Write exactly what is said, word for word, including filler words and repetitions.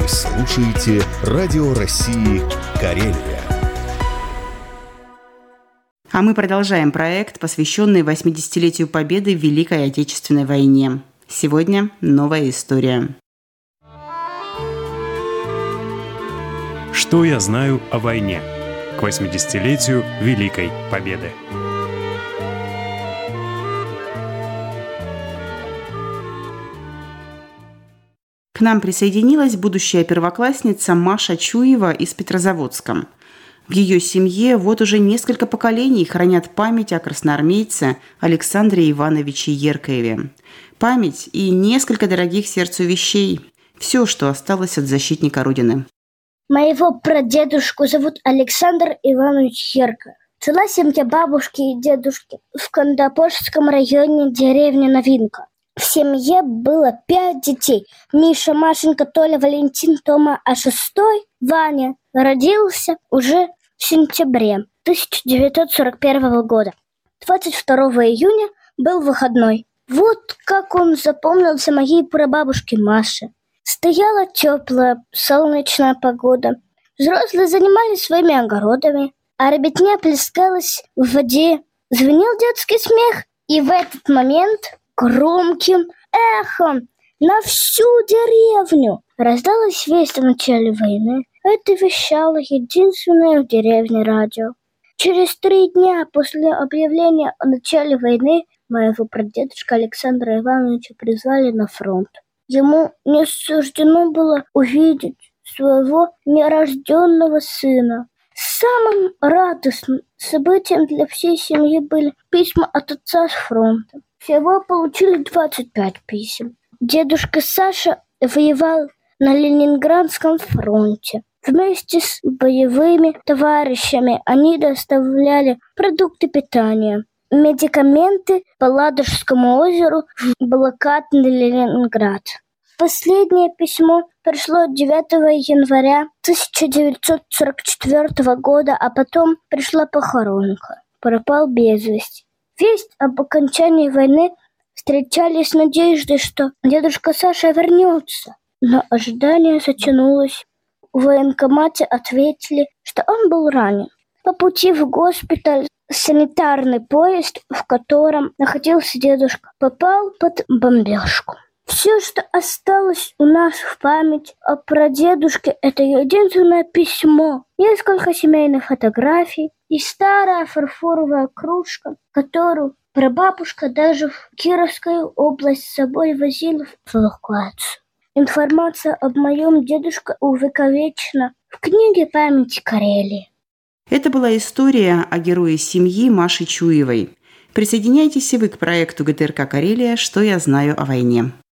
Вы слушаете Радио России «Карелия». А мы продолжаем проект, посвященный восьмидесятилетию Победы в Великой Отечественной войне. Сегодня новая история. Что я знаю о войне? К восьмидесятилетию Великой Победы. К нам присоединилась будущая первоклассница Маша Чуева из Петрозаводска. В ее семье вот уже несколько поколений хранят память о красноармейце Александре Ивановиче Еркоеве. Память и несколько дорогих сердцу вещей. Все, что осталось от защитника Родины. Моего прадедушку зовут Александр Иванович Еркоев. Жила семья бабушки и дедушки в Кандапорском районе деревни Новинка. В семье было пять детей. Миша, Машенька, Толя, Валентин, Тома, а шестой, Ваня, родился уже в сентябре тысяча девятьсот сорок первого года. двадцать второго июня был выходной. Вот как он запомнился моей прабабушке Маше. Стояла теплая солнечная погода. Взрослые занимались своими огородами, а ребятня плескалась в воде. Звенел детский смех, и в этот момент громким эхом на всю деревню раздалась весть о начале войны. Это вещало единственное в деревне радио. Через три дня после объявления о начале войны моего прадедушка Александра Ивановича призвали на фронт. Ему не суждено было увидеть своего нерожденного сына. Самым радостным событием для всей семьи были письма от отца с фронта. Всего получили двадцать пять писем. Дедушка Саша воевал на Ленинградском фронте. Вместе с боевыми товарищами они доставляли продукты питания, медикаменты по Ладожскому озеру в блокадный Ленинград. Последнее письмо пришло девятого января тысяча девятьсот сорок четвёртого года, а потом пришла похоронка. Пропал без вести. Весть об окончании войны встречали с надеждой, что дедушка Саша вернется. Но ожидание затянулось. В военкомате ответили, что он был ранен. По пути в госпиталь санитарный поезд, в котором находился дедушка, попал под бомбежку. Все, что осталось у нас в память о прадедушке, это единственное письмо, несколько семейных фотографий и старая фарфоровая кружка, которую прабабушка даже в Кировскую область с собой возила в эвакуацию. Информация об моем дедушке увековечена в книге «Память Карелии». Это была история о герое семьи Маши Чуевой. Присоединяйтесь и вы к проекту ГТРК «Карелия. Что я знаю о войне».